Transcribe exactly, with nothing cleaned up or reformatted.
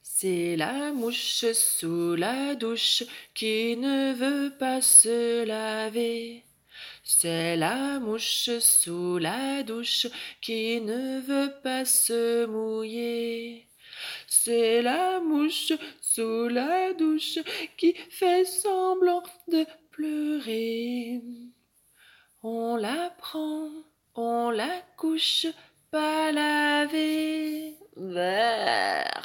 C'est la mouche sous la douche qui ne veut pas se laver. C'est la mouche sous la douche qui ne veut pas se mouiller. C'est la mouche sous la douche qui fait semblant de pleurer. On la prend, on la couche, pas lavée. Brrr.